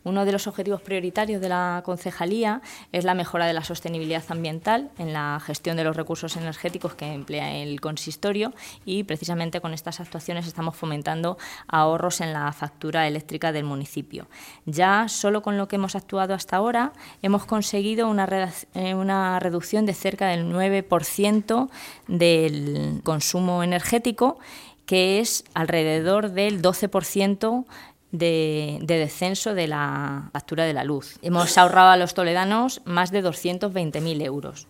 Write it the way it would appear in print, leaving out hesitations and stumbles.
Uno de los objetivos prioritarios de la Concejalía es la mejora de la sostenibilidad ambiental en la gestión de los recursos energéticos que emplea el consistorio y precisamente con estas actuaciones estamos fomentando ahorros en la factura eléctrica del municipio. Ya solo con lo que hemos actuado hasta ahora hemos conseguido una reducción de cerca del 9% del consumo energético, que es alrededor del 12% de descenso de la factura de la luz. Hemos ahorrado a los toledanos más de 220.000 euros.